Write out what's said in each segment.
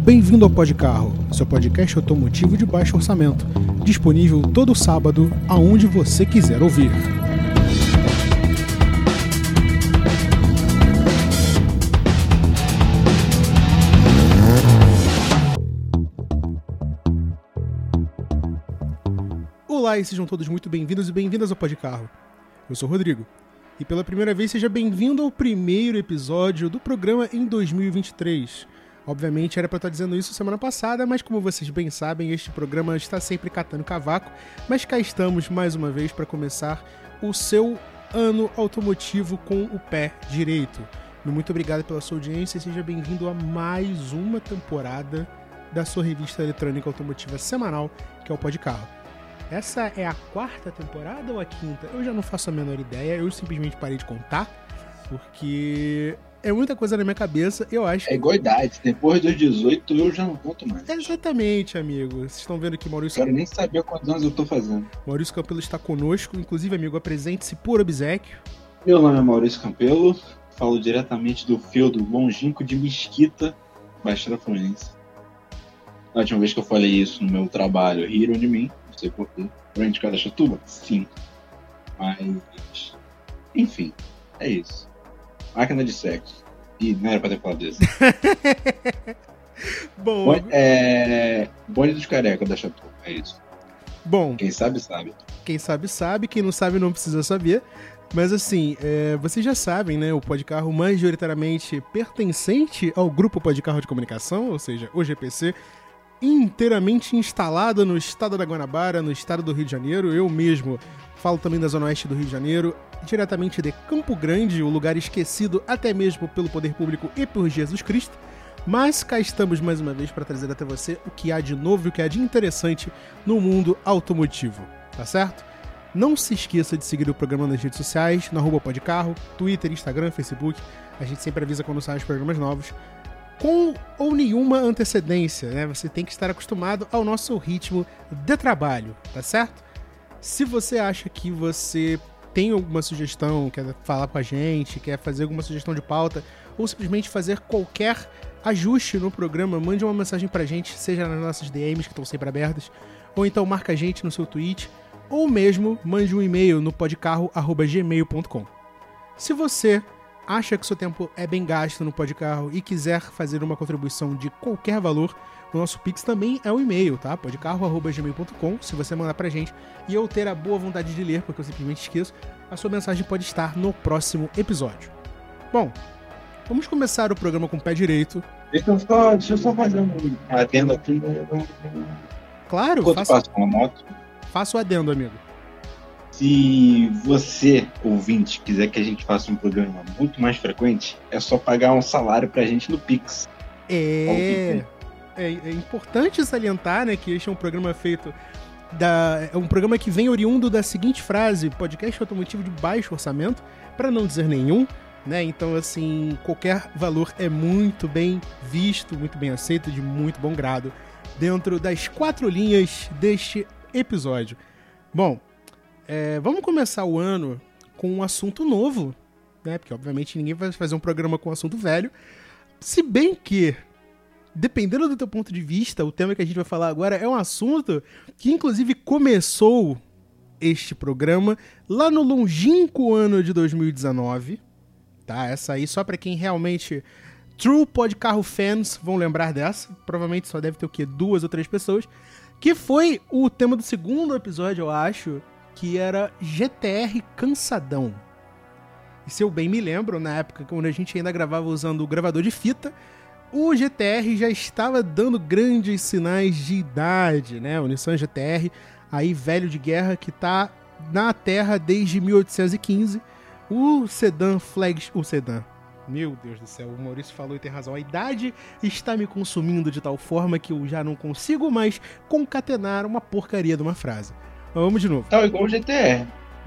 Bem-vindo ao Podcarro, seu podcast automotivo de baixo orçamento, disponível todo sábado, aonde você quiser ouvir. Olá e sejam todos muito bem-vindos e bem-vindas ao Podcarro. Eu sou o Rodrigo, e pela primeira vez seja bem-vindo ao primeiro episódio do programa em 2023. Obviamente era para estar dizendo isso semana passada, mas como vocês bem sabem, este programa está sempre catando cavaco, mas cá estamos mais uma vez para começar o seu ano automotivo com o pé direito. Muito obrigado pela sua audiência e seja bem-vindo a mais uma temporada da sua revista eletrônica automotiva semanal, que é o Podcarro. Essa é a quarta temporada ou a quinta? Eu já não faço a menor ideia, eu simplesmente parei de contar, porque é muita coisa na minha cabeça, eu acho. É igual a idade, depois dos 18 eu já não conto mais. Exatamente, amigo. Vocês estão vendo aqui Maurício... Quero nem saber quantos anos eu tô fazendo. Maurício Campelo está conosco, inclusive, amigo, apresente-se por obséquio. Meu nome é Maurício Campelo, falo diretamente do feudo longínquo de Mesquita, Baixada Fluminense. A última vez que eu falei isso no meu trabalho, riram de mim, não sei porquê. Grande Cadachatuba? Sim. Mas, enfim, é isso. Máquina de sexo. Ih, não era pra ter falado isso. Bom... Bonde dos carecas da Chatu, é isso. Bom... Quem sabe, sabe. Quem sabe, sabe. Quem não sabe, não precisa saber. Mas assim, vocês já sabem, né? O Podcarro majoritariamente pertencente ao Grupo Podcarro de Comunicação, ou seja, o GPC, inteiramente instalado no estado da Guanabara, no estado do Rio de Janeiro. Eu mesmo falo também da Zona Oeste do Rio de Janeiro, diretamente de Campo Grande, o lugar esquecido até mesmo pelo poder público e por Jesus Cristo. Mas cá estamos mais uma vez para trazer até você o que há de novo e o que há de interessante no mundo automotivo, tá certo? Não se esqueça de seguir o programa nas redes sociais, no @podcarro, Twitter, Instagram, Facebook. A gente sempre avisa quando saem os programas novos, com ou nenhuma antecedência, né? Você tem que estar acostumado ao nosso ritmo de trabalho, tá certo? Se você acha que você tem alguma sugestão, quer falar com a gente, quer fazer alguma sugestão de pauta, ou simplesmente fazer qualquer ajuste no programa, mande uma mensagem pra gente, seja nas nossas DMs, que estão sempre abertas, ou então marca a gente no seu tweet, ou mesmo mande um e-mail no podcarro@gmail.com. Se você acha que seu tempo é bem gasto no Podcarro e quiser fazer uma contribuição de qualquer valor, o nosso Pix também é o e-mail, tá? podcarro@gmail.com. Se você mandar pra gente e eu ter a boa vontade de ler, porque eu simplesmente esqueço, a sua mensagem pode estar no próximo episódio. Bom, vamos começar o programa com o pé direito. Deixa eu só fazer um adendo aqui. Claro, faça o adendo, amigo. Se você, ouvinte, quiser que a gente faça um programa muito mais frequente, é só pagar um salário pra gente no Pix. É importante salientar, né, que este é um programa feito é um programa que vem oriundo da seguinte frase: podcast automotivo de baixo orçamento, para não dizer nenhum, né? Então, assim, qualquer valor é muito bem visto, muito bem aceito, de muito bom grado, dentro das 4 linhas deste episódio. Bom, vamos começar o ano com um assunto novo, né? Porque, obviamente, ninguém vai fazer um programa com um assunto velho, se bem que, dependendo do teu ponto de vista, o tema que a gente vai falar agora é um assunto que, inclusive, começou este programa lá no longínquo ano de 2019, tá? Essa aí só pra quem realmente... True Podcarro fans vão lembrar dessa. Provavelmente só deve ter o quê? 2 ou 3 pessoas. Que foi o tema do segundo episódio, eu acho, que era GTR Cansadão. E se eu bem me lembro, na época quando a gente ainda gravava usando o gravador de fita, o GTR já estava dando grandes sinais de idade, né? O Nissan GTR, aí velho de guerra, que tá na terra desde 1815. O sedã meu Deus do céu, o Maurício falou e tem razão. A idade está me consumindo de tal forma que eu já não consigo mais concatenar uma porcaria de uma frase. Mas vamos de novo. Tá igual o GTR.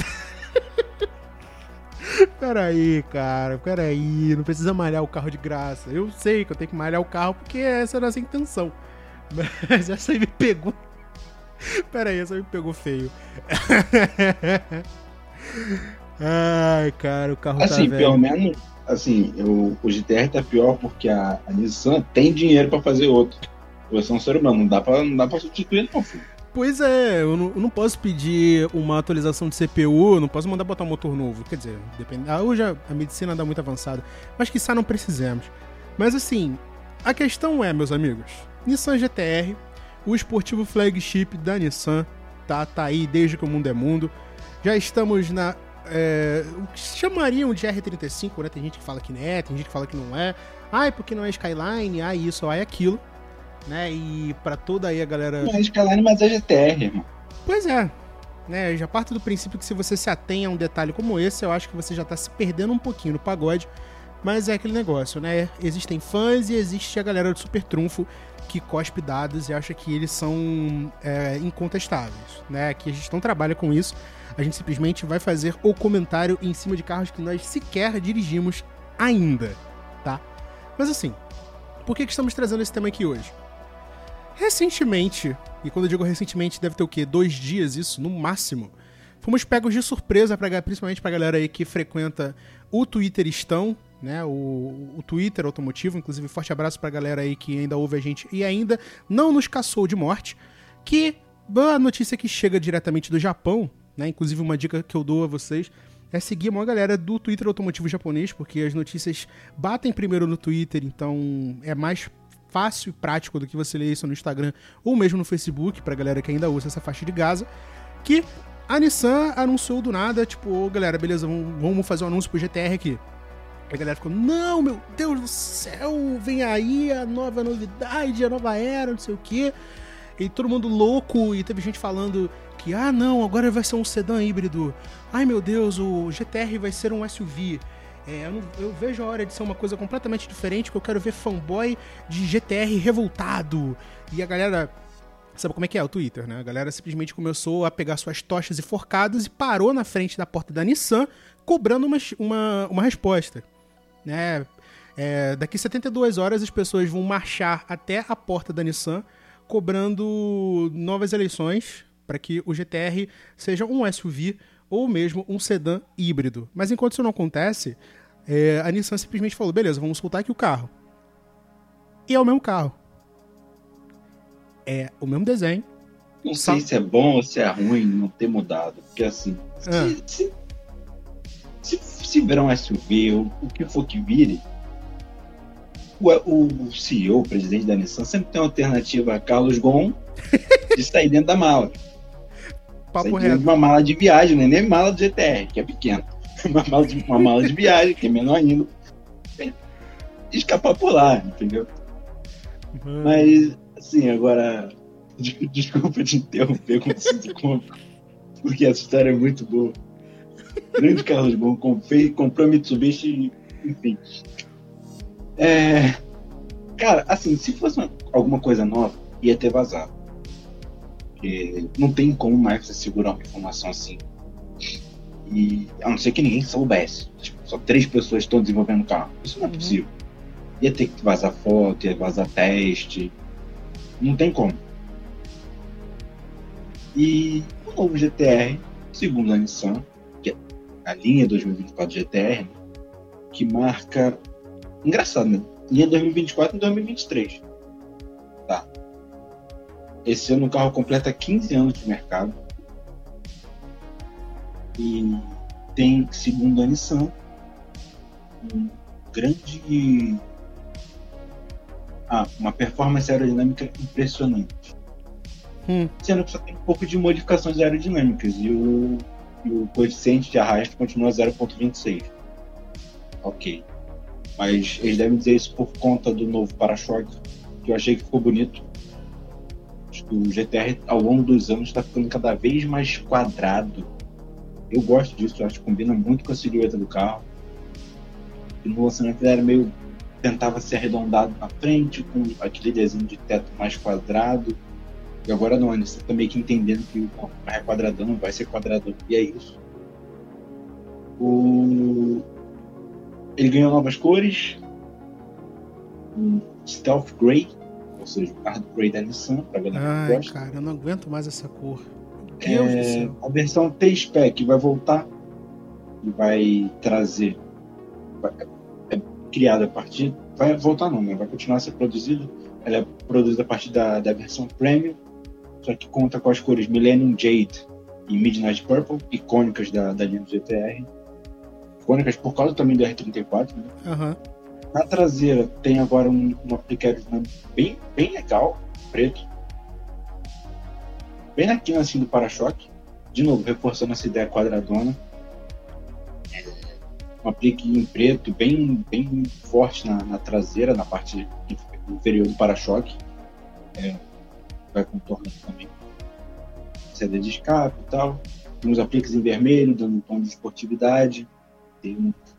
Peraí, cara, não precisa malhar o carro de graça. Eu sei que eu tenho que malhar o carro porque essa era a nossa intenção. Mas essa aí me pegou. Peraí, essa aí me pegou feio. Ai, cara, o carro assim, tá velho. assim, o GTR tá pior porque a Nissan tem dinheiro pra fazer outro. Você é um ser humano, não dá pra substituir, não, filho. Pois é, eu não posso pedir uma atualização de CPU, não posso mandar botar um motor novo. Quer dizer, depende. Hoje a medicina anda muito avançada, mas quiçá não precisemos. Mas assim, a questão é, meus amigos, Nissan GTR, o esportivo flagship da Nissan, tá aí desde que o mundo é mundo. Já estamos na... o que chamariam de R35, né? Tem gente que fala que não é, tem gente que fala que não é. Ai, porque não é Skyline, ai isso, ai aquilo. Né? E pra toda aí a galera... Não é Skyline, mas é GTR, irmão. Pois é. Né? Eu já parto do princípio que se você se atém a um detalhe como esse, eu acho que você já tá se perdendo um pouquinho no pagode. Mas é aquele negócio, né? Existem fãs e existe a galera do super trunfo que cospe dados e acha que eles são incontestáveis, né? Que a gente não trabalha com isso. A gente simplesmente vai fazer o comentário em cima de carros que nós sequer dirigimos ainda, tá? Mas assim, por que estamos trazendo esse tema aqui hoje? Recentemente, e quando eu digo recentemente deve ter o quê? 2 dias isso, no máximo, fomos pegos de surpresa, principalmente pra galera aí que frequenta o Twitteristão, né, o Twitter automotivo. Inclusive, forte abraço pra galera aí que ainda ouve a gente e ainda não nos caçou de morte, que a notícia que chega diretamente do Japão, né, inclusive uma dica que eu dou a vocês é seguir a maior galera do Twitter automotivo japonês, porque as notícias batem primeiro no Twitter, então é mais fácil e prático do que você ler isso no Instagram ou mesmo no Facebook, pra galera que ainda usa essa faixa de Gaza, que a Nissan anunciou do nada, tipo, galera, beleza, vamos fazer um anúncio pro GTR aqui. A galera ficou, não, meu Deus do céu, vem aí a nova novidade, a nova era, não sei o quê. E todo mundo louco, e teve gente falando que, não, agora vai ser um sedã híbrido. Ai, meu Deus, o GTR vai ser um SUV. Eu vejo a hora de ser uma coisa completamente diferente, que eu quero ver fanboy de GTR revoltado. E a galera... Sabe como é que é o Twitter, né? A galera simplesmente começou a pegar suas tochas e forcadas e parou na frente da porta da Nissan, cobrando uma resposta. Né? Daqui 72 horas as pessoas vão marchar até a porta da Nissan, cobrando novas eleições para que o GTR seja um SUV ou mesmo um sedã híbrido. Mas enquanto isso não acontece, a Nissan simplesmente falou, beleza, vamos soltar aqui o carro. E é o mesmo carro. É o mesmo desenho. Não sei se é bom ou se é ruim não ter mudado. Porque assim, se virar um SUV, o que for que vire, o CEO, o presidente da Nissan, sempre tem uma alternativa a Carlos Ghosn de sair dentro da mala. Papo reto. Uma mala de viagem, não é nem mala do GTR, que é pequena. Uma mala de viagem, que é menor ainda. Escapar por lá, entendeu? Mas, assim, agora... Desculpa te interromper com esse conto, porque essa história é muito boa. O grande Carlos Ghosn comprou Mitsubishi, enfim. Cara, assim, se fosse alguma coisa nova, ia ter vazado. Porque não tem como mais você segurar uma informação assim. E a não ser que ninguém soubesse. Tipo, só 3 pessoas estão desenvolvendo o carro. Isso não é possível. Ia ter que vazar foto, ia vazar teste. Não tem como. E o novo GTR, segundo a Nissan, que é a linha 2024 GTR, que marca... Engraçado, né? Linha 2024 e 2023. Tá. Esse ano o carro completa 15 anos de mercado. E tem, segundo a Nissan, um grande... uma performance aerodinâmica impressionante. Sendo que só tem um pouco de modificações aerodinâmicas e o coeficiente de arrasto continua 0,26. Ok. Mas eles devem dizer isso por conta do novo para-choque, que eu achei que ficou bonito. Acho que o GTR, ao longo dos anos, está ficando cada vez mais quadrado. Eu gosto disso, eu acho que combina muito com a silhueta do carro. E no lançamento ele era meio... tentava ser arredondado na frente, com aquele desenho de teto mais quadrado. E agora não, você tá meio que entendendo que o carro é quadradão, não vai ser quadradão. E é isso. Ele ganhou novas cores. Stealth Grey, ou seja, o carro Grey da Nissan, pra galera que gosta. Cara, eu não aguento mais essa cor. Meu Deus do céu. A versão T-Spec vai voltar e vai trazer... criada a partir... Vai voltar não, né? Vai continuar a ser produzida. Ela é produzida a partir da versão Premium, só que conta com as cores Millennium Jade e Midnight Purple, icônicas da linha do GTR. Icônicas por causa também do R34, né? Uhum. Na traseira tem agora um aplique aerodinâmico bem legal, preto. Bem na quina assim do para-choque. De novo, reforçando essa ideia quadradona. Um aplique em preto bem forte na traseira, na parte inferior do para-choque. Vai contornando também saída de escape e tal. Tem uns apliques em vermelho, dando um tom de esportividade. Tem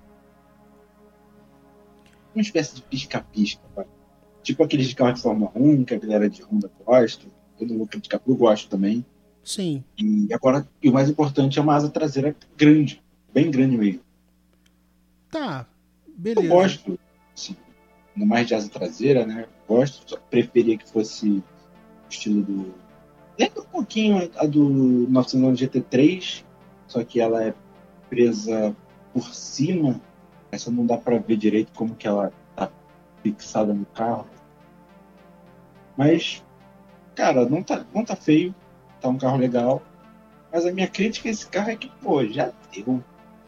uma espécie de pisca-pisca, tipo aqueles de carro de Fórmula 1, que a galera de Honda gosta. Todo mundo critica, eu gosto também. Sim. E agora, o mais importante é uma asa traseira grande, bem grande mesmo. Tá, beleza. Eu gosto, assim, ainda mais de asa traseira, né? Gosto, só preferia que fosse o estilo do... Lembra um pouquinho a do 911 GT3, só que ela é presa por cima. Essa não dá pra ver direito como que ela tá fixada no carro. Mas, cara, não tá feio. Tá um carro legal. Mas a minha crítica a esse carro é que, pô, já deu.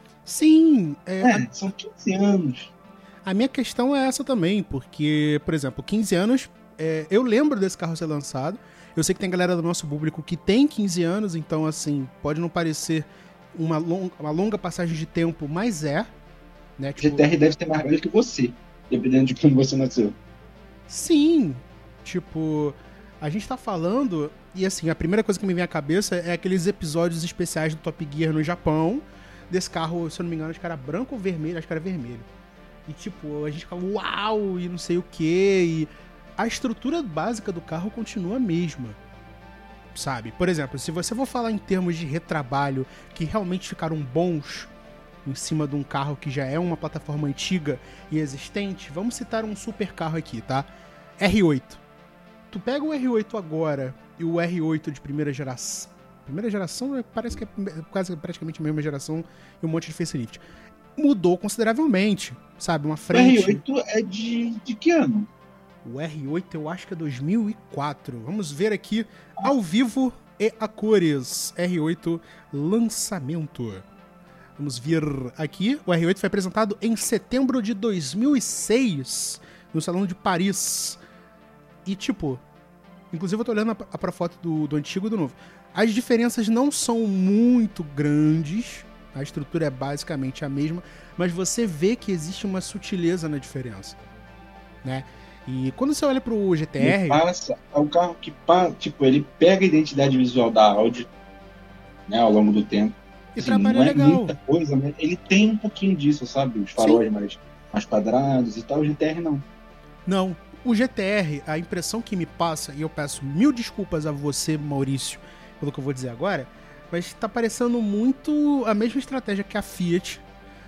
Sim. São 15 anos. A minha questão é essa também, porque, por exemplo, 15 anos, eu lembro desse carro ser lançado. Eu sei que tem galera do nosso público que tem 15 anos, então, assim, pode não parecer uma longa passagem de tempo, mas é. Né? Tipo, GTR deve ter mais velho que você, dependendo de como você nasceu. Sim. Tipo, a gente tá falando... E, assim, a primeira coisa que me vem à cabeça é aqueles episódios especiais do Top Gear no Japão. Desse carro, se eu não me engano, acho que era branco ou vermelho, acho que era vermelho. E, tipo, a gente ficava, uau, e não sei o quê. E a estrutura básica do carro continua a mesma, sabe? Por exemplo, se você for falar em termos de retrabalho que realmente ficaram bons em cima de um carro que já é uma plataforma antiga e existente, vamos citar um super carro aqui, tá? R8. Tu pega o R8 agora e o R8 de primeira geração... Primeira geração parece que é quase praticamente a mesma geração e um monte de facelift. Mudou consideravelmente, sabe? Uma frente... O R8 é de que ano? O R8 eu acho que é 2004. Vamos ver aqui ao vivo e a cores. R8 lançamento. Vamos ver aqui. O R8 foi apresentado em setembro de 2006 no Salão de Paris. E tipo, inclusive eu tô olhando pra foto do antigo e do novo. As diferenças não são muito grandes. A estrutura é basicamente a mesma, mas você vê que existe uma sutileza na diferença, né? E quando você olha pro GTR... É um carro que, tipo, ele pega a identidade visual da Audi, né, ao longo do tempo. E assim, trabalha não é legal. muita coisa, mas ele tem um pouquinho disso, sabe? Os faróis mais quadrados e tal. O GTR não. Não. O GTR, a impressão que me passa, e eu peço mil desculpas a você, Maurício, pelo que eu vou dizer agora, mas tá parecendo muito a mesma estratégia que a Fiat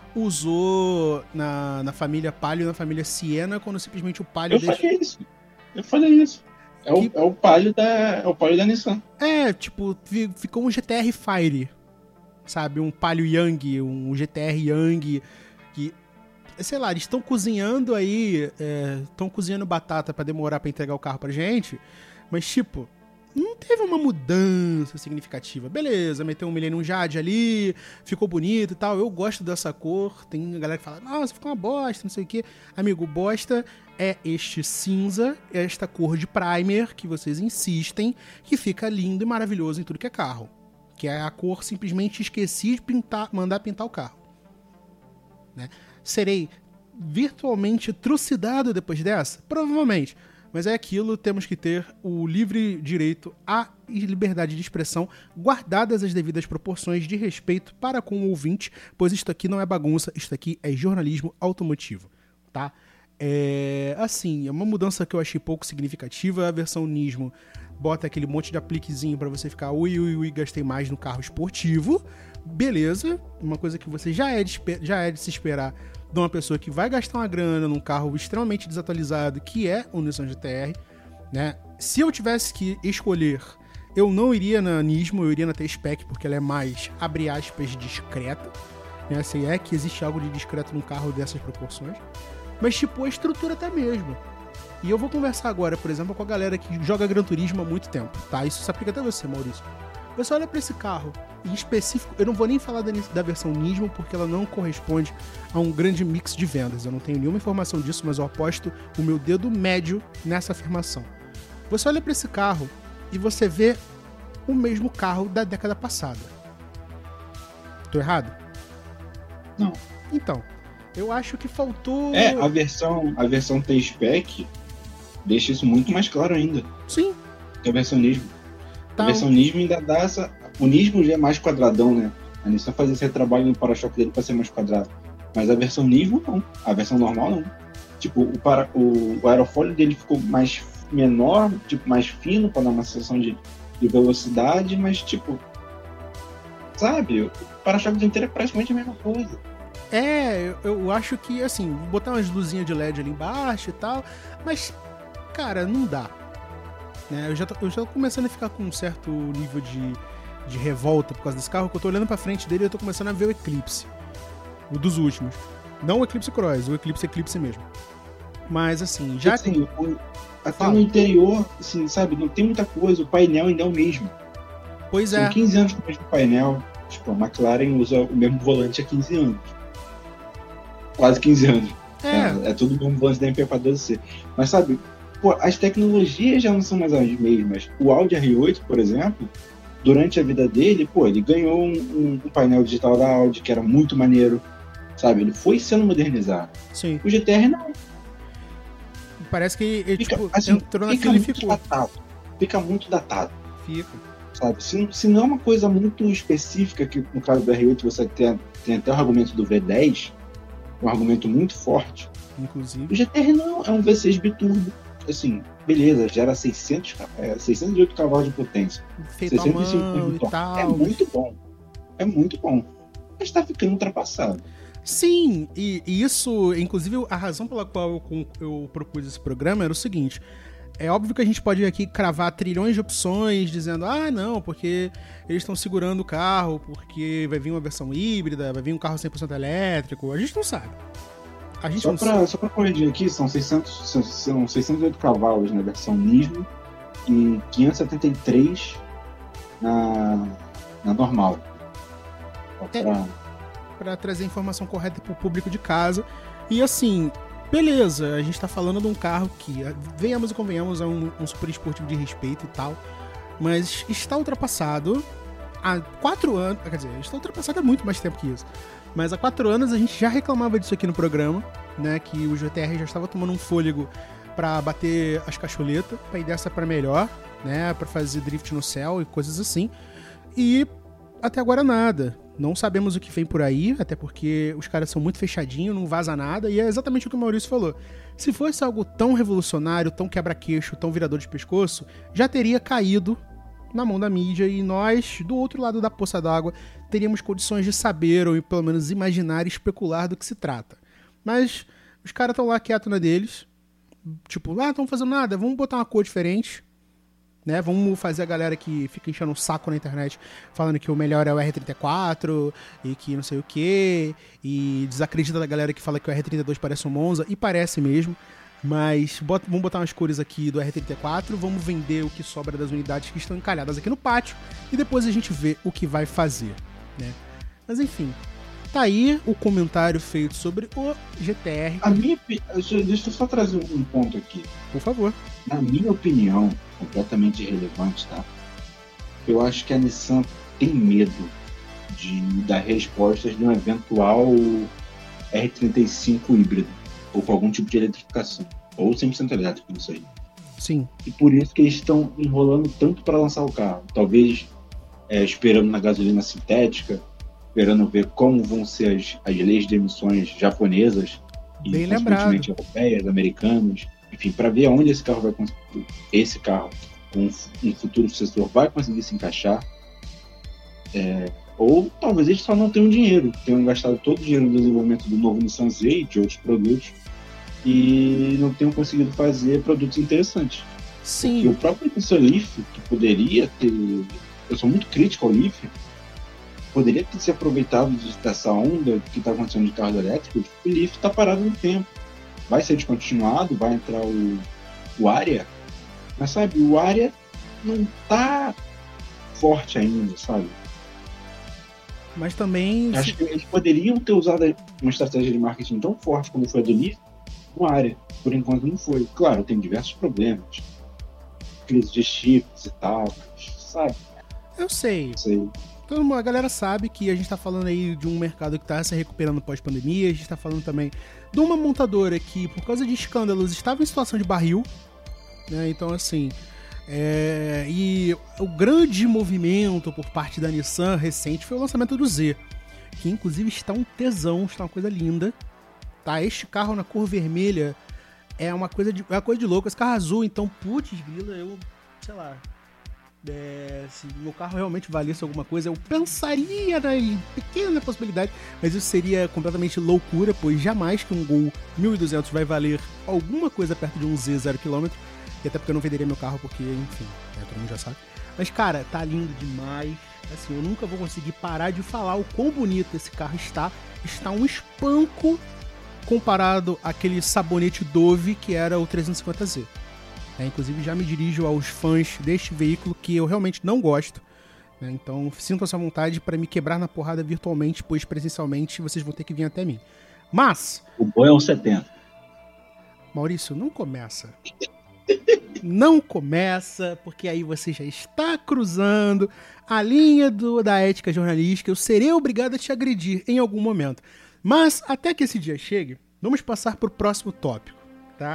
usou na família Palio e na família Siena, quando simplesmente o Palio... Eu falei isso. É o Palio da Nissan. Tipo, ficou um GTR Fire, sabe? Um Palio Yang, um GTR Yang, que, sei lá, eles estão cozinhando aí, estão cozinhando batata pra demorar pra entregar o carro pra gente, mas, tipo, não teve uma mudança significativa. Beleza, meteu um Millennium Jade ali, ficou bonito e tal. Eu gosto dessa cor. Tem galera que fala, nossa, ficou uma bosta, não sei o quê. Amigo, bosta é este cinza, esta cor de primer que vocês insistem, que fica lindo e maravilhoso em tudo que é carro. Que é a cor simplesmente esqueci de mandar pintar o carro. Né? Serei virtualmente trucidado depois dessa? Provavelmente. Mas é aquilo, temos que ter o livre direito à liberdade de expressão, guardadas as devidas proporções de respeito para com o ouvinte, pois isto aqui não é bagunça, isto aqui é jornalismo automotivo, tá? Assim, é uma mudança que eu achei pouco significativa. A versão Nismo bota aquele monte de apliquezinho para você ficar ui, gastei mais no carro esportivo. Beleza, uma coisa que você já é de se esperar de uma pessoa que vai gastar uma grana num carro extremamente desatualizado, que é o Nissan GT-R, né? Se eu tivesse que escolher, eu não iria na Nismo, eu iria na T-Spec, porque ela é mais, abre aspas, discreta, né? Se é que existe algo de discreto num carro dessas proporções. Mas, tipo, a estrutura tá a mesma. E eu vou conversar agora, por exemplo, com a galera que joga Gran Turismo há muito tempo, tá? Isso se aplica até você, Maurício. Você olha pra esse carro, em específico, eu não vou nem falar da versão Nismo, porque ela não corresponde a um grande mix de vendas. Eu não tenho nenhuma informação disso, mas eu aposto o meu dedo médio nessa afirmação. Você olha pra esse carro e você vê o mesmo carro da década passada. Tô errado? Não. Então, eu acho que faltou... A versão T-Spec deixa isso muito mais claro ainda. Sim. Que a versão Nismo. Tá. A versão Nismo ainda dá essa... O Nismo já é mais quadradão, né? A Nissan faz esse retrabalho no para-choque dele pra ser mais quadrado. Mas a versão Nismo, não. A versão normal, não. Tipo, o aerofólio dele ficou mais menor, tipo, mais fino, pra dar uma sensação de velocidade, mas, tipo... Sabe? O para-choque dianteiro é praticamente a mesma coisa. Eu acho que, assim, botar umas luzinhas de LED ali embaixo e tal, mas, cara, não dá. Né? Eu já tô começando a ficar com um certo nível de revolta por causa desse carro, que eu tô olhando pra frente dele e eu tô começando a ver o Eclipse. O dos últimos. Não o Eclipse Cross, o Eclipse mesmo. Mas, assim, já... Assim, até no interior, assim, sabe, não tem muita coisa, o painel ainda é o mesmo. Pois São é. 15 anos com o mesmo painel. Tipo, a McLaren usa o mesmo volante há 15 anos. Quase 15 anos. É tudo o mesmo volante da MP412C. Mas, sabe, pô, as tecnologias já não são mais as mesmas. O Audi R8, por exemplo, durante a vida dele, pô, ele ganhou um painel digital da Audi, que era muito maneiro. Sabe, ele foi sendo modernizado. Sim. O GTR não. Parece que ele, Fica, tipo, assim, entrou na fica fila e muito ficou. datado. Fica muito datado. Fica. Sabe? Se não é uma coisa muito específica, que no caso do R8 você tem até o argumento do V10, um argumento muito forte. Inclusive. O GTR não, é um V6 biturbo. Assim, beleza, gera 608 cavalos de potência. Feito à mão e torque. tal. É muito bom. É muito bom. Mas tá ficando ultrapassado. Sim, e isso, inclusive, a razão pela qual eu propus esse programa era o seguinte. É óbvio que a gente pode aqui cravar trilhões de opções, dizendo, não, porque eles estão segurando o carro, porque vai vir uma versão híbrida, vai vir um carro 100% elétrico. A gente não sabe. Só pra corrigir aqui, são 608 cavalos na versão Nismo e 573 na normal. Pra trazer a informação correta pro público de casa. E assim... Beleza, a gente tá falando de um carro que, venhamos e convenhamos, é um super esportivo de respeito e tal, mas está ultrapassado há 4 anos, quer dizer, está ultrapassado há muito mais tempo que isso, mas há 4 anos a gente já reclamava disso aqui no programa, né, que o GTR já estava tomando um fôlego pra bater as cacholetas, pra ir dessa pra melhor, né, pra fazer drift no céu e coisas assim, e até agora nada. Não sabemos o que vem por aí, até porque os caras são muito fechadinhos, não vaza nada, e é exatamente o que o Maurício falou. Se fosse algo tão revolucionário, tão quebra-queixo, tão virador de pescoço, já teria caído na mão da mídia e nós, do outro lado da poça d'água, teríamos condições de saber, ou pelo menos imaginar e especular do que se trata. Mas os caras estão lá quietos na deles, tipo, não estão fazendo nada, vamos botar uma cor diferente, né? Vamos fazer a galera que fica enchendo o saco na internet falando que o melhor é o R34 e que não sei o que, e desacredita da galera que fala que o R32 parece um Monza, e parece mesmo, mas vamos botar umas cores aqui do R34, vamos vender o que sobra das unidades que estão encalhadas aqui no pátio e depois a gente vê o que vai fazer, né? Mas enfim, tá aí o comentário feito sobre o GTR. Deixa eu só trazer um ponto aqui. Por favor. Na minha opinião, completamente irrelevante, tá? Eu acho que a Nissan tem medo de dar respostas de um eventual R35 híbrido, ou com algum tipo de eletrificação, ou 100% elétrico, não sei. Sim. E por isso que eles estão enrolando tanto para lançar o carro. Talvez esperando na gasolina sintética, esperando ver como vão ser as leis de emissões japonesas Bem e lembrado. europeias, americanas, enfim, para ver aonde esse carro com um futuro sucessor, vai conseguir se encaixar. Ou talvez eles só não tenham dinheiro, tenham gastado todo o dinheiro no desenvolvimento do novo Nissan Z e de outros produtos e não tenham conseguido fazer produtos interessantes. Sim. E o próprio Nissan Leaf, que poderia ter... Eu sou muito crítico ao Leaf, poderia ter se aproveitado dessa onda que está acontecendo de carros elétricos. O Leaf está parado no tempo. vai ser descontinuado, vai entrar o Aria, mas sabe, o Aria não tá forte ainda, sabe? Mas também... Acho que eles poderiam ter usado uma estratégia de marketing tão forte como foi a do Leaf no Aria. Por enquanto não foi. Claro, tem diversos problemas. Crise de chips e tal, mas, sabe? Eu sei. A galera sabe que a gente tá falando aí de um mercado que tá se recuperando pós-pandemia, a gente tá falando também de uma montadora que, por causa de escândalos, estava em situação de barril, né? Então, assim... E o grande movimento por parte da Nissan recente foi o lançamento do Z, que inclusive está um tesão, está uma coisa linda, tá? Este carro na cor vermelha é uma coisa de louco. Esse carro azul, então, putz grila, eu, sei lá, se meu carro realmente valesse alguma coisa, eu pensaria na pequena possibilidade, mas isso seria completamente loucura, pois jamais que um Gol 1200 vai valer alguma coisa perto de um Z 0km. E até porque eu não venderia meu carro, porque, enfim, todo mundo já sabe. Mas, cara, tá lindo demais. Assim, eu nunca vou conseguir parar de falar o quão bonito esse carro está. Está um espanco comparado àquele sabonete Dove que era o 350Z. Inclusive, já me dirijo aos fãs deste veículo que eu realmente não gosto. Então, sintam-se à vontade para me quebrar na porrada virtualmente, pois presencialmente vocês vão ter que vir até mim. Mas... o bom é um 70. Maurício, não começa. Não começa, porque aí você já está cruzando a linha da ética jornalística. Eu serei obrigado a te agredir em algum momento. Mas, até que esse dia chegue, vamos passar para o próximo tópico, tá?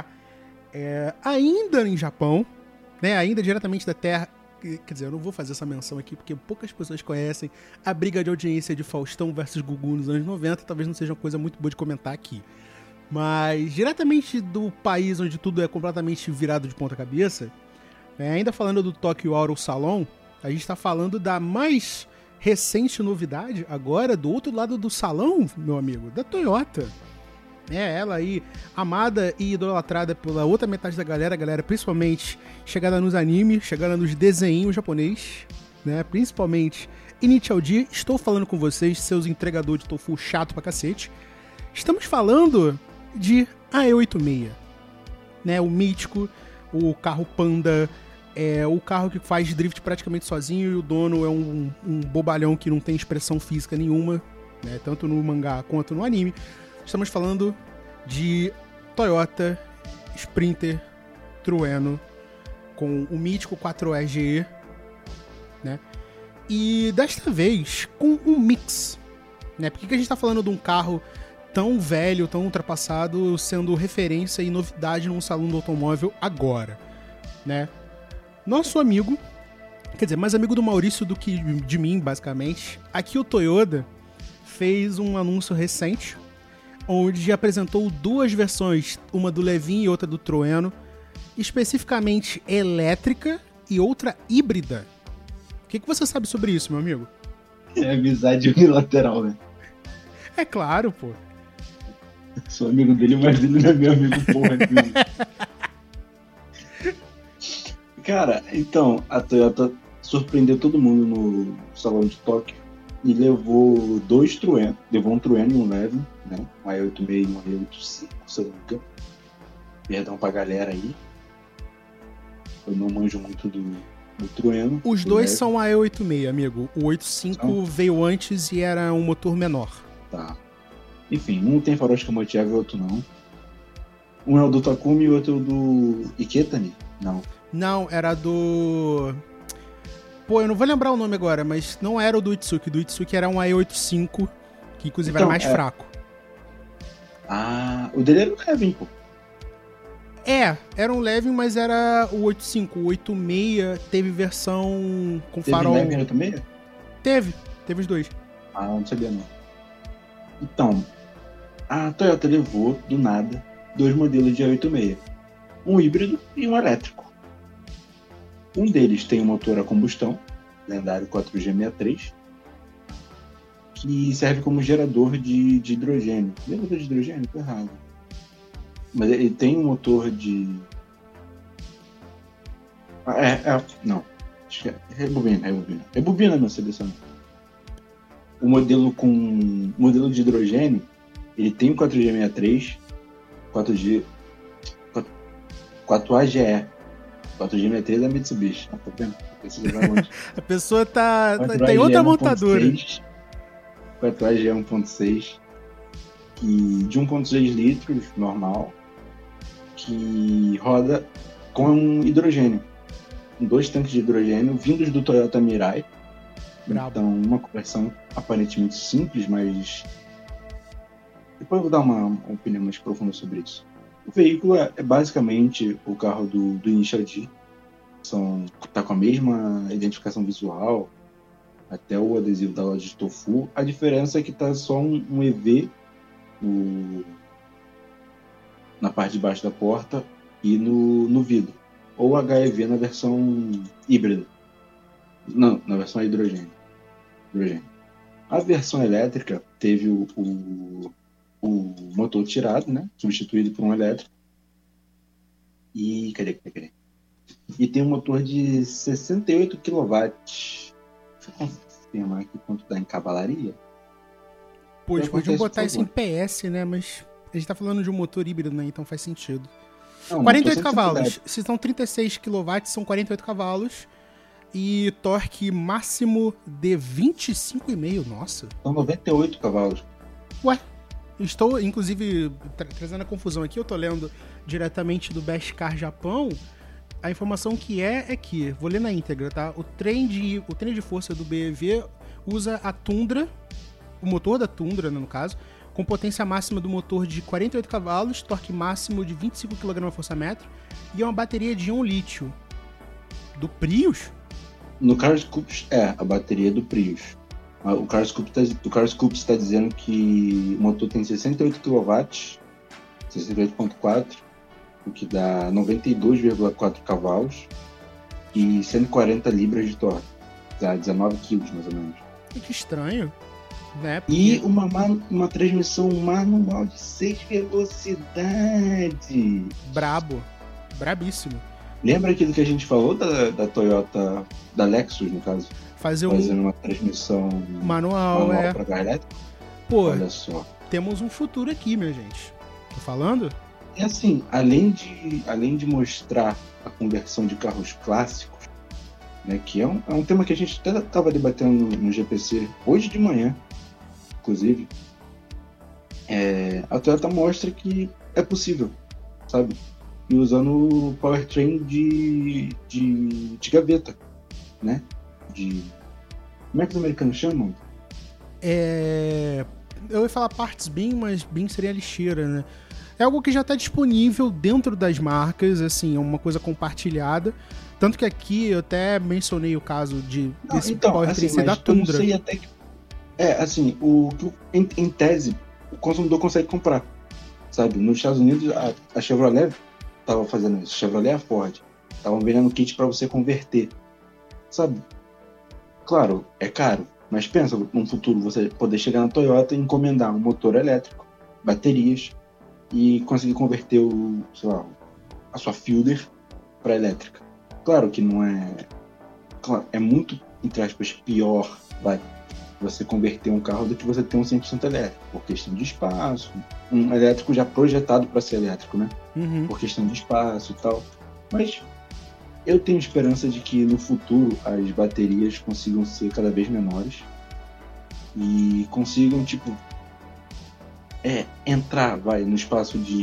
Ainda em Japão, né, ainda diretamente da terra... Quer dizer, eu não vou fazer essa menção aqui, porque poucas pessoas conhecem a briga de audiência de Faustão versus Gugu nos anos 90. Talvez não seja uma coisa muito boa de comentar aqui. Mas, diretamente do país onde tudo é completamente virado de ponta cabeça, ainda falando do Tokyo Auto Salon, a gente está falando da mais recente novidade, agora, do outro lado do salão, meu amigo, da Toyota. Ela aí, amada e idolatrada pela outra metade da galera, a galera principalmente chegada nos animes, chegada nos desenhos japonês, né, principalmente Initial D. Estou falando com vocês, seus entregadores de tofu chato pra cacete. Estamos falando de AE86, né, o mítico, o carro panda, o carro que faz drift praticamente sozinho e o dono é um bobalhão que não tem expressão física nenhuma, né, tanto no mangá quanto no anime. Estamos falando de Toyota Sprinter Trueno com o mítico 4EGE, né, e desta vez com um mix, né, por que a gente está falando de um carro tão velho, tão ultrapassado, sendo referência e novidade num salão do automóvel agora, né? Nosso amigo, quer dizer, mais amigo do Maurício do que de mim, basicamente, aqui o Toyota fez um anúncio recente, onde apresentou duas versões, uma do Levin e outra do Trueno, especificamente elétrica e outra híbrida. O que você sabe sobre isso, meu amigo? É amizade unilateral, né? É claro, pô. Sou amigo dele, mas ele não é meu amigo, porra. Cara, então, a Toyota surpreendeu todo mundo no Salão de Tóquio e levou dois Trueno. Levou um Trueno e um Levin, né? Um AE86 e um AE85, se eu não me engano. Perdão pra galera aí. Eu não manjo muito do Trueno. Os dois são AE86, amigo. O 85 veio antes e era um motor menor. Tá. Enfim, um tem farol escamoteável e o outro não. Um é o do Takumi e o outro é o do Iketani? Não. Não, era do... Pô, eu não vou lembrar o nome agora, mas não era o do Itsuki. Do Itsuki era um AE85, que inclusive era mais fraco. Ah, o dele era o Levin, pô. Era um Levin, mas era o 85. O 86 teve versão com farol... Teve Levin 86? Teve os dois. Ah, não sabia não. Então, a Toyota levou, do nada, dois modelos de AE86. Um híbrido e um elétrico. Um deles tem um motor a combustão, lendário 4G63, que serve como gerador de hidrogênio. Gerador de hidrogênio? Tô errado. Mas ele tem um motor de... Não. Acho que é rebobina. Rebobina na seleção. O modelo de hidrogênio, ele tem o 4G63 4G. 4AGE. 4G da Mitsubishi. Tá vendo? A pessoa tem outra montadora. 4AG 1.6 que de 1.6 litros normal, que roda com hidrogênio, com 2 tanques de hidrogênio vindos do Toyota Mirai. Brabo. Então uma conversão aparentemente simples, mas depois eu vou dar uma opinião mais profunda sobre isso. O veículo é basicamente o carro do Initial D. Tá com a mesma identificação visual, até o adesivo da loja de Tofu. A diferença é que tá só um EV na parte de baixo da porta e no vidro. Ou HEV na versão híbrida. Não, na versão hidrogênio. A versão elétrica teve o motor tirado, né? Substituído por um elétrico. E cadê? E tem um motor de 68 kW. Deixa eu confirmar aqui quanto dá em cavalaria. Pô, eles podiam botar isso em PS, né? Mas a gente tá falando de um motor híbrido, né? Então faz sentido. Não, 48 cavalos. Se são 36 kW, são 48 cavalos. E torque máximo de 25,5. Nossa. São 98 cavalos. Ué. Estou, inclusive, trazendo a confusão aqui. Eu tô lendo diretamente do Best Car Japão. A informação que é que, vou ler na íntegra, tá? O trem de força do BEV usa a Tundra, o motor da Tundra, no caso, com potência máxima do motor de 48 cavalos, torque máximo de 25 kgfm e uma bateria de íon lítio. Do Prius? No CarScoop a bateria do Prius. O CarScoop está dizendo que o motor tem 68 kW, 68.4, o que dá 92,4 cavalos e 140 libras de torque. Dá 19 quilos, mais ou menos. Que estranho, né? Porque... E uma transmissão manual de 6 velocidades. Brabíssimo. Lembra aquilo que a gente falou da Toyota, da Lexus, no caso? Fazendo uma transmissão manual para carro elétrico? Pô, olha só. Temos um futuro aqui, minha gente. Tô falando? É assim, além de mostrar a conversão de carros clássicos, né, que é um tema que a gente até estava debatendo no GPC hoje de manhã, inclusive, a Toyota mostra que é possível, sabe? E usando o powertrain de gaveta, né? Como é que os americanos chamam? Eu ia falar partes BIM, mas BIM seria lixeira, né? É algo que já está disponível dentro das marcas, assim, é uma coisa compartilhada. Tanto que aqui eu até mencionei o caso desse powertrain ser da Tundra. Eu não sei até que... em tese, o consumidor consegue comprar, sabe? Nos Estados Unidos, a Chevrolet estava fazendo isso. Chevrolet e a Ford estavam vendendo kit para você converter, sabe? Claro, é caro, mas pensa no futuro você poder chegar na Toyota e encomendar um motor elétrico, baterias e conseguir converter a sua Fielder para elétrica. Claro que não é... Claro, é muito, entre aspas, pior você converter um carro do que você ter um 100% elétrico, por questão de espaço. Um elétrico já projetado para ser elétrico, né? Uhum. Por questão de espaço e tal. Mas eu tenho esperança de que no futuro as baterias consigam ser cada vez menores e consigam, entrar, no espaço de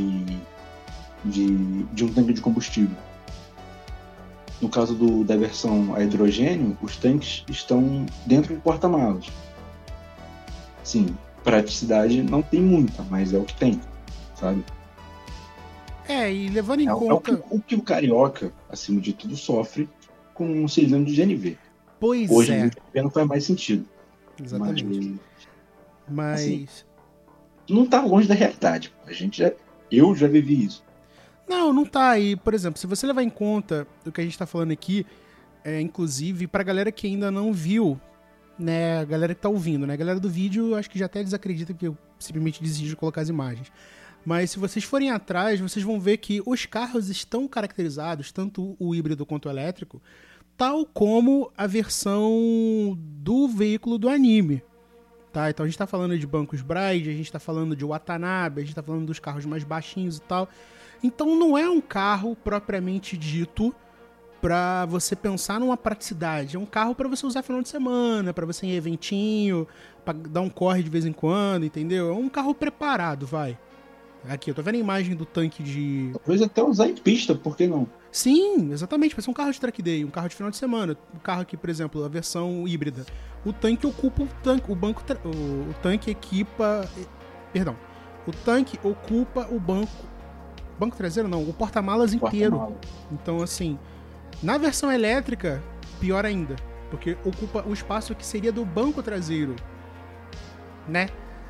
um tanque de combustível. No caso da versão a hidrogênio, os tanques estão dentro do porta-malas. Sim, praticidade não tem muita, mas é o que tem, sabe? E levando em conta... o que o carioca, acima de tudo, sofre com um cilindro de GNV. Pois Hoje, não faz mais sentido. Exatamente. Mas... Assim, não tá longe da realidade. Eu já vivi isso. Não tá. E, por exemplo, se você levar em conta o que a gente tá falando aqui, inclusive, pra galera que ainda não viu, né, a galera que tá ouvindo, né, a galera do vídeo, eu acho que já até desacredita que eu simplesmente desisto de colocar as imagens. Mas se vocês forem atrás, vocês vão ver que os carros estão caracterizados, tanto o híbrido quanto o elétrico, tal como a versão do veículo do anime. Tá? Então a gente tá falando de bancos Bride, a gente tá falando de Watanabe, a gente tá falando dos carros mais baixinhos e tal. Então não é um carro propriamente dito pra você pensar numa praticidade. É um carro pra você usar final de semana, pra você ir em eventinho, pra dar um corre de vez em quando, entendeu? É um carro preparado, vai. Aqui, eu tô vendo a imagem do tanque de... Talvez até usar em pista, por que não? Sim, exatamente. Vai ser um carro de track day, um carro de final de semana. Um carro aqui, por exemplo, a versão híbrida. O tanque ocupa o tanque, o tanque equipa... Perdão. O tanque ocupa o banco traseiro não, o porta-malas inteiro. Então, assim, na versão elétrica, pior ainda, porque ocupa o espaço que seria do banco traseiro, né?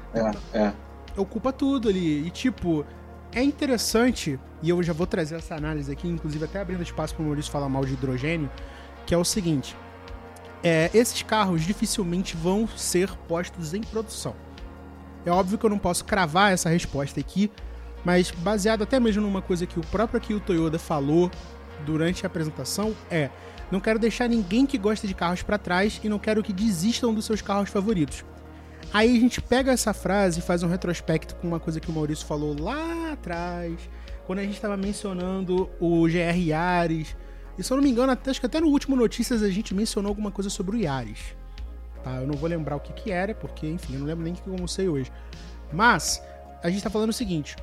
Ocupa tudo ali. E, tipo, é interessante, e eu já vou trazer essa análise aqui, inclusive até abrindo espaço para o Maurício falar mal de hidrogênio, que é o seguinte: esses carros dificilmente vão ser postos em produção. É óbvio que eu não posso cravar essa resposta aqui, mas baseado até mesmo numa coisa que o próprio Akio Toyoda falou durante a apresentação, não quero deixar ninguém que gosta de carros para trás e não quero que desistam dos seus carros favoritos. Aí a gente pega essa frase e faz um retrospecto com uma coisa que o Maurício falou lá atrás, quando a gente estava mencionando o GR Yaris. E se eu não me engano, acho que até no último Notícias a gente mencionou alguma coisa sobre o Yaris. Tá? Eu não vou lembrar o que era, porque, enfim, eu não lembro nem o que eu almocei hoje. Mas a gente está falando o seguinte,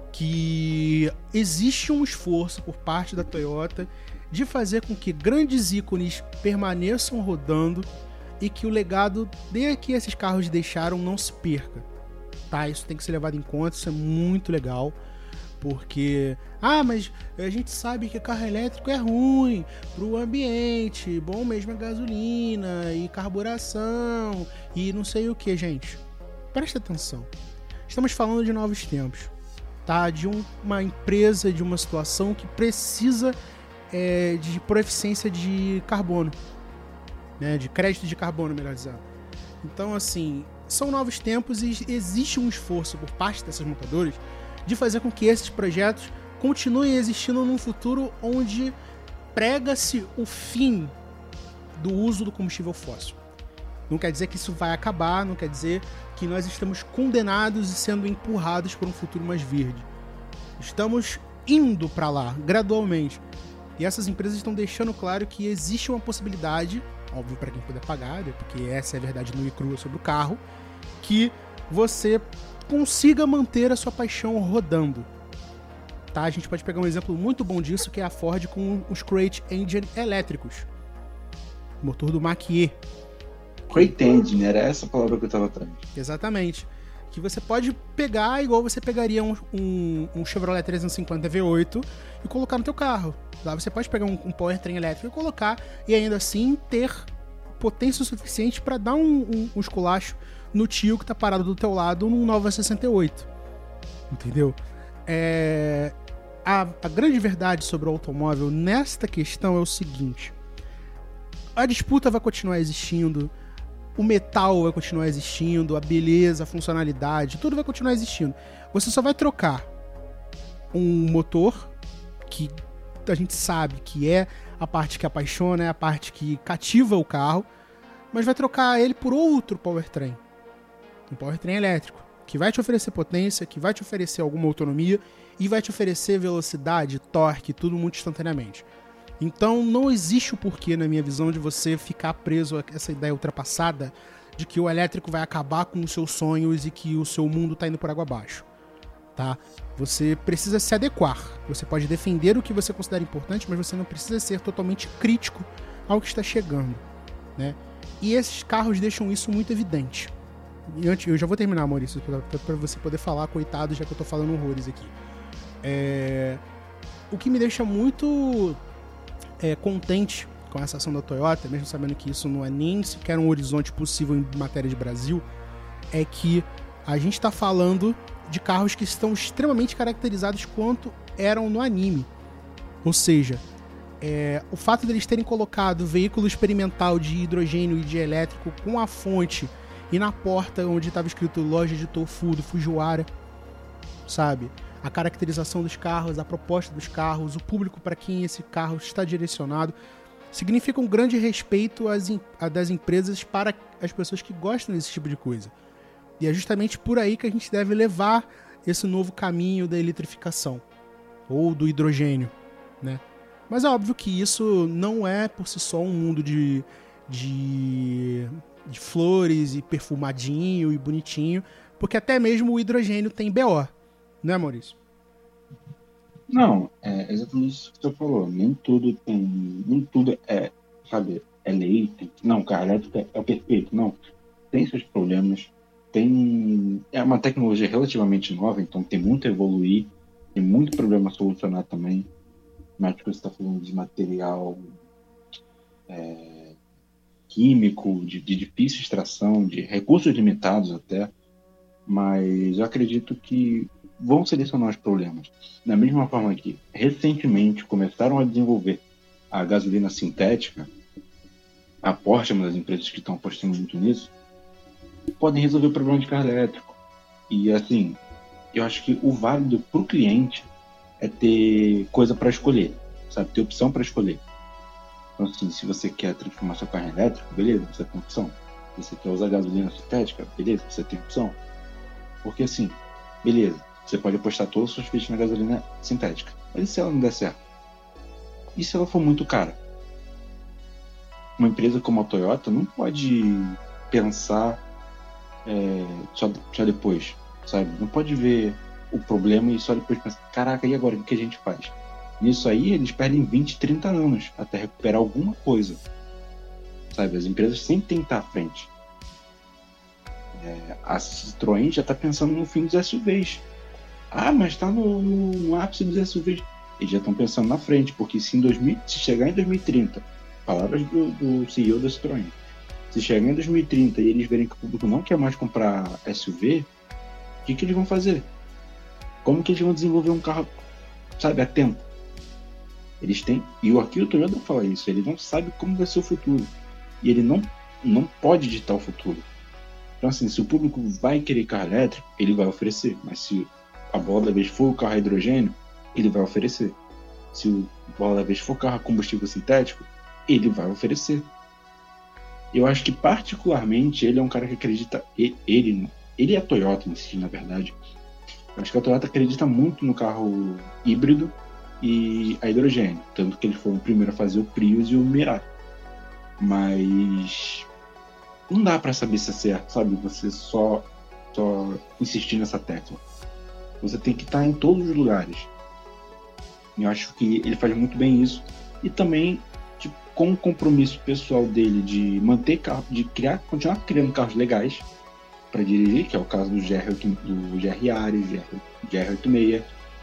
que existe um esforço por parte da Toyota de fazer com que grandes ícones permaneçam rodando e que o legado que esses carros deixaram não se perca, tá? Isso tem que ser levado em conta, isso é muito legal, porque... mas a gente sabe que carro elétrico é ruim pro ambiente, bom mesmo é gasolina e carburação e não sei o que, gente. Presta atenção. Estamos falando de novos tempos, tá? De uma empresa, de uma situação que precisa de proeficiência de carbono. De crédito de carbono, melhor dizendo. Então, assim, são novos tempos e existe um esforço por parte dessas montadoras de fazer com que esses projetos continuem existindo num futuro onde prega-se o fim do uso do combustível fóssil. Não quer dizer que isso vai acabar, não quer dizer que nós estamos condenados e sendo empurrados para um futuro mais verde. Estamos indo para lá, gradualmente. E essas empresas estão deixando claro que existe uma possibilidade, óbvio para quem puder pagar, porque essa é a verdade nua e crua sobre o carro, que você consiga manter a sua paixão rodando. Tá? A gente pode pegar um exemplo muito bom disso, que é a Ford com os Crate Engine elétricos. Motor do Mach-E. Crate Engine, era essa palavra que eu estava atrás. Exatamente. Que você pode pegar igual você pegaria um Chevrolet 350 V8 e colocar no teu carro. Lá você pode pegar um powertrain elétrico e colocar e ainda assim ter potência suficiente para dar um esculacho no tio que tá parado do teu lado num Nova 68. Entendeu? A grande verdade sobre o automóvel nesta questão é o seguinte: a disputa vai continuar existindo, o metal vai continuar existindo, a beleza, a funcionalidade, tudo vai continuar existindo. Você só vai trocar um motor que a gente sabe que é a parte que apaixona, é a parte que cativa o carro, mas vai trocar ele por outro powertrain. Um powertrain elétrico, que vai te oferecer potência, que vai te oferecer alguma autonomia e vai te oferecer velocidade, torque, tudo muito instantaneamente. Então não existe o porquê, na minha visão, de você ficar preso a essa ideia ultrapassada de que o elétrico vai acabar com os seus sonhos e que o seu mundo está indo por água abaixo. Tá? Você precisa se adequar. Você pode defender o que você considera importante, mas você não precisa ser totalmente crítico ao que está chegando, né? E esses carros deixam isso muito evidente. E antes, eu já vou terminar, Maurício, para você poder falar, coitado, já que eu tô falando horrores aqui. O que me deixa muito contente com essa ação da Toyota, mesmo sabendo que isso não é nem sequer um horizonte possível em matéria de Brasil, é que a gente está falando de carros que estão extremamente caracterizados quanto eram no anime. Ou seja, o fato deles terem colocado veículo experimental de hidrogênio e de elétrico com a fonte e na porta onde estava escrito loja de tofu do Fujiwara, sabe? A caracterização dos carros, a proposta dos carros, o público para quem esse carro está direcionado, significa um grande respeito das empresas para as pessoas que gostam desse tipo de coisa. E é justamente por aí que a gente deve levar esse novo caminho da eletrificação, ou do hidrogênio, né? Mas é óbvio que isso não é por si só um mundo de flores e perfumadinho e bonitinho, porque até mesmo o hidrogênio tem BO, né, Maurício? Não, é exatamente isso que você falou. Nem tudo é, sabe, é lei. Não, o carro elétrico é o perfeito. Não, tem seus problemas. É uma tecnologia relativamente nova, então tem muito a evoluir, tem muito problema a solucionar também. Mas você está falando de material químico, de difícil extração, de recursos limitados até, mas eu acredito que vão selecionar os problemas. Da mesma forma que, recentemente, começaram a desenvolver a gasolina sintética, a Porsche é uma das empresas que estão apostando muito nisso, podem resolver o problema de carro elétrico. E, assim, eu acho que o válido para o cliente é ter coisa para escolher, sabe? Ter opção para escolher. Então, assim, se você quer transformar seu carro em elétrico, beleza, você tem opção. Se você quer usar gasolina sintética, beleza, você tem opção. Porque, assim, beleza, você pode apostar todas as suas fichas na gasolina sintética. Mas e se ela não der certo? E se ela for muito cara? Uma empresa como a Toyota não pode pensar só depois, sabe? Não pode ver o problema e só depois pensar, caraca, e agora? O que a gente faz? Nisso aí, eles perdem 20, 30 anos até recuperar alguma coisa. Sabe? As empresas sempre têm que estar à frente. A Citroën já está pensando no fim dos SUVs. Ah, mas está no ápice dos SUVs. Eles já estão pensando na frente, porque se chegar em 2030, palavras do CEO da Citroën, se chegar em 2030 e eles verem que o público não quer mais comprar SUV, o que eles vão fazer? Como que eles vão desenvolver um carro, sabe, a tempo? Eles têm, e aqui o Toyota fala isso, ele não sabe como vai ser o futuro. E ele não pode ditar o futuro. Então, assim, se o público vai querer carro elétrico, ele vai oferecer. Mas se a bola da vez for o carro a hidrogênio, ele vai oferecer. Se a bola da vez for carro a combustível sintético, ele vai oferecer. Eu acho que, particularmente, ele é um cara que acredita... Ele é a Toyota em si, na verdade. Eu acho que a Toyota acredita muito no carro híbrido e a hidrogênio. Tanto que eles foram o primeiro a fazer o Prius e o Mirai. Mas não dá pra saber se é certo, sabe? Você só insistir nessa tecla. Você tem que estar em todos os lugares. Eu acho que ele faz muito bem isso. E também, tipo, com o compromisso pessoal dele de manter carro, de continuar criando carros legais para dirigir, que é o caso do GR Yaris, GR86.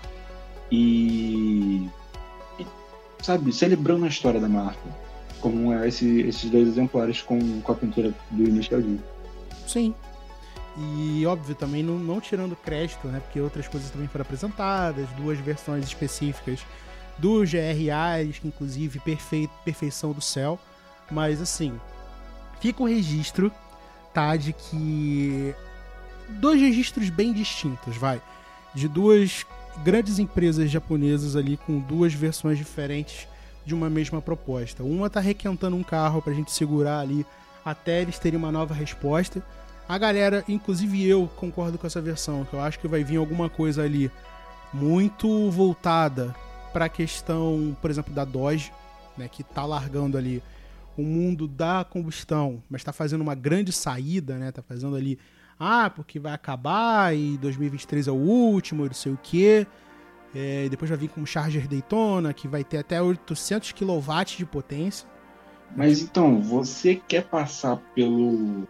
E sabe, celebrando a história da marca, como esses dois exemplares com a pintura do Initial D. Sim. E óbvio, também não tirando crédito, né? Porque outras coisas também foram apresentadas, 2 versões específicas do GR Yaris, que inclusive perfeição do céu. Mas assim, fica o registro, tá? De que 2 registros bem distintos, de 2 grandes empresas japonesas ali com 2 versões diferentes de uma mesma proposta. Uma tá requentando um carro pra gente segurar ali até eles terem uma nova resposta. A galera, inclusive eu, concordo com essa versão, que eu acho que vai vir alguma coisa ali muito voltada pra questão, por exemplo, da Dodge, né, que tá largando ali o mundo da combustão, mas tá fazendo uma grande saída, né, tá fazendo ali, porque vai acabar e 2023 é o último, não sei o quê. Depois vai vir com o Charger Daytona, que vai ter até 800 kW de potência. Mas então, você quer passar pelo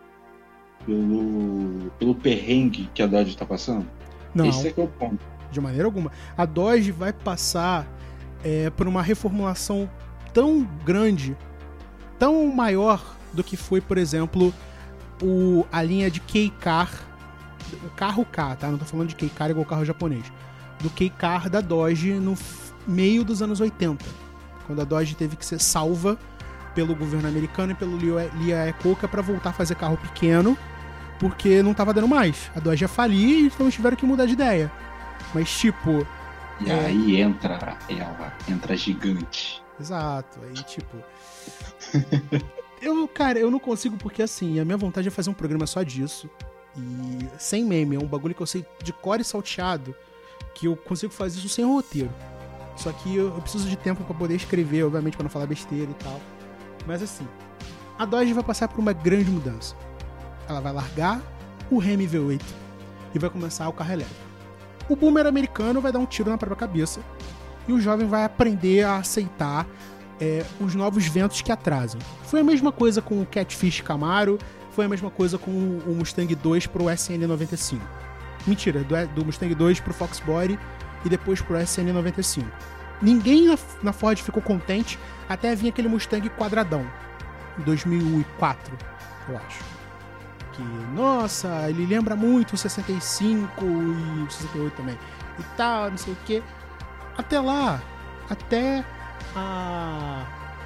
perrengue que a Dodge está passando? Não, esse é que é o ponto. De maneira alguma. A Dodge vai passar por uma reformulação tão grande, tão maior do que foi, por exemplo, a linha de K-Car, o carro K, tá? Não tô falando de K-Car igual carro japonês. Do K-Car da Dodge no meio dos anos 80, quando a Dodge teve que ser salva pelo governo americano e pelo Lee Iacocca para voltar a fazer carro pequeno, porque não tava dando mais. A Dodge ia falir, então eles tiveram que mudar de ideia. Mas tipo... E aí entra gigante. Exato, aí tipo... eu não consigo, porque assim, a minha vontade é fazer um programa só disso. E sem meme, é um bagulho que eu sei de cor e salteado, que eu consigo fazer isso sem roteiro. Só que eu preciso de tempo pra poder escrever, obviamente, pra não falar besteira e tal. Mas assim, a Dodge vai passar por uma grande mudança. Ela vai largar o Ram V8 e vai começar o carro elétrico. O boomer americano vai dar um tiro na própria cabeça e o jovem vai aprender a aceitar os novos ventos que atrasam. Foi a mesma coisa com o Catfish Camaro, foi a mesma coisa com o Mustang 2 pro SN95. Mentira, do Mustang 2 pro Fox Body e depois pro SN95. Ninguém na Ford ficou contente até vir aquele Mustang quadradão, em 2004, eu acho. Que, nossa, ele lembra muito o 65 e o 68 também. E tal, não sei o que. Até lá, até a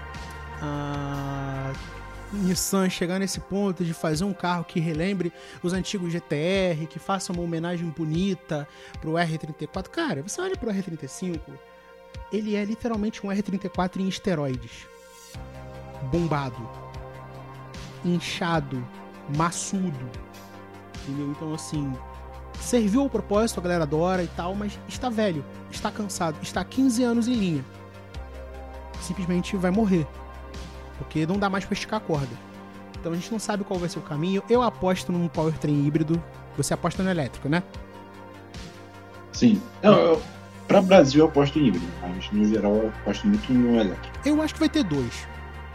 Nissan chegar nesse ponto de fazer um carro que relembre os antigos GTR, que faça uma homenagem bonita pro R34. Cara, você olha pro R35, ele é literalmente um R34 em esteroides. Bombado. Inchado. Maçudo. Entendeu? Então, assim, serviu ao propósito, a galera adora e tal, mas está velho, está cansado, está há 15 anos em linha. Simplesmente vai morrer. Porque não dá mais pra esticar a corda. Então a gente não sabe qual vai ser o caminho. Eu aposto num powertrain híbrido. Você aposta no elétrico, né? Sim. Pra Brasil eu aposto em híbrido, mas no geral eu aposto muito no elétrico. Eu acho que vai ter dois.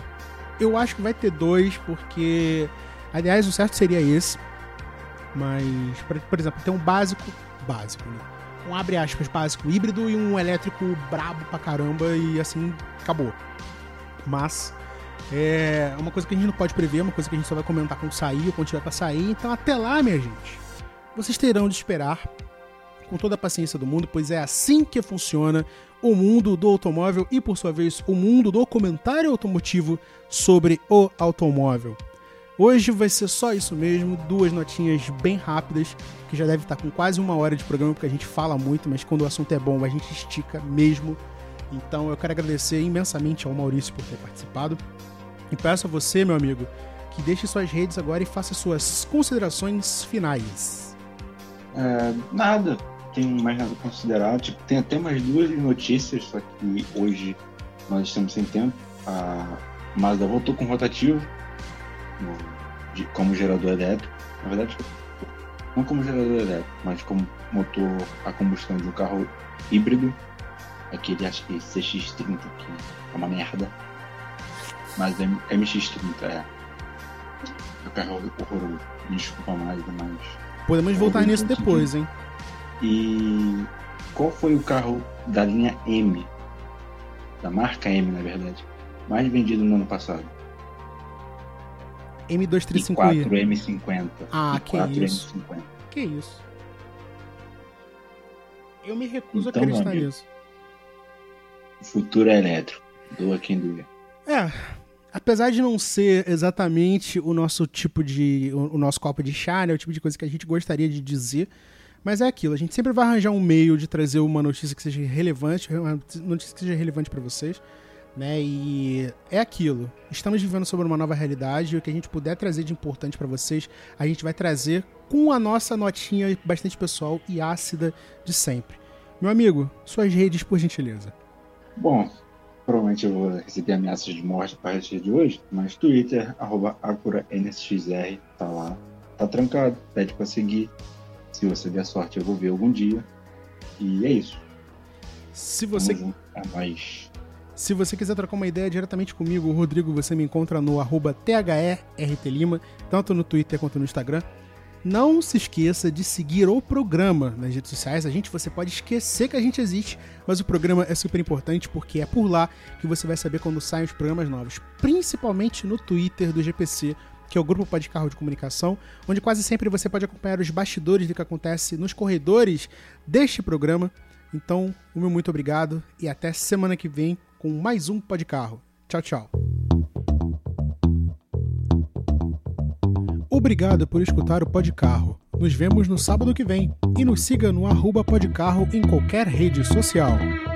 Porque... Aliás, o certo seria esse. Mas, por exemplo, tem um básico, né? Um abre aspas básico híbrido e um elétrico brabo pra caramba e assim, acabou. Mas é uma coisa que a gente não pode prever, uma coisa que a gente só vai comentar quando sair ou quando tiver pra sair. Então até lá, minha gente, vocês terão de esperar com toda a paciência do mundo, pois é assim que funciona o mundo do automóvel e, por sua vez, o mundo do comentário automotivo sobre o automóvel. Hoje vai ser só isso mesmo, 2 notinhas bem rápidas, que já deve estar com quase 1 hora de programa, porque a gente fala muito, mas quando o assunto é bom, a gente estica mesmo. Então eu quero agradecer imensamente ao Maurício por ter participado. E peço a você, meu amigo, que deixe suas redes agora e faça suas considerações finais. Nada, tem mais nada a considerar. Tipo, tem até mais 2 notícias, só que hoje nós estamos sem tempo. A Mazda voltou com rotativo como gerador elétrico. Na verdade, não como gerador elétrico, mas como motor a combustão de um carro híbrido. Aquele, acho que CX-30, que é uma merda. Mas MX-30 o carro horroroso. Desculpa mais, mas... Podemos voltar nisso depois, hein? E qual foi o carro da linha M, da marca M, na verdade, mais vendido no ano passado? M235i. I4 M50. Ah, I4 que isso. M50. Que isso. Eu me recuso Então, a acreditar amigo, nisso. O futuro é elétrico. Doa quem doer. Apesar de não ser exatamente o nosso tipo de... o nosso copo de chá, né? O tipo de coisa que a gente gostaria de dizer. Mas é aquilo. A gente sempre vai arranjar um meio de trazer uma notícia que seja relevante. Uma notícia que seja relevante pra vocês. Né? E é aquilo. Estamos vivendo sobre uma nova realidade. E o que a gente puder trazer de importante pra vocês, a gente vai trazer com a nossa notinha bastante pessoal e ácida de sempre. Meu amigo, suas redes, por gentileza. Bom, provavelmente eu vou receber ameaças de morte a partir de hoje, mas Twitter, @AcuraNSXR, tá lá. Tá trancado, pede pra seguir. Se você der sorte, eu vou ver algum dia. E é isso. Se você quiser trocar uma ideia diretamente comigo, Rodrigo, você me encontra no @THERTLima, tanto no Twitter quanto no Instagram. Não se esqueça de seguir o programa nas redes sociais. Você pode esquecer que a gente existe, mas o programa é super importante porque é por lá que você vai saber quando saem os programas novos, principalmente no Twitter do GPC, que é o Grupo Podcarro de Comunicação, onde quase sempre você pode acompanhar os bastidores do que acontece nos corredores deste programa. Então, o meu muito obrigado e até semana que vem com mais um Podcarro. Tchau, tchau. Obrigado por escutar o Podcarro. Nos vemos no sábado que vem e nos siga no @podcarro em qualquer rede social.